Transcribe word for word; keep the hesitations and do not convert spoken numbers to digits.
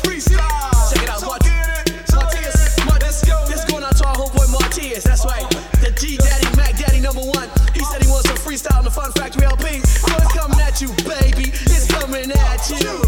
freestyle. Check it out, Mart- Martius. Martius. This going out to our homeboy Martius. That's right. The G Daddy, Mac Daddy number one. He said he wants some freestyle on the Fun Factory L P. So it's coming at you, baby. It's coming at you.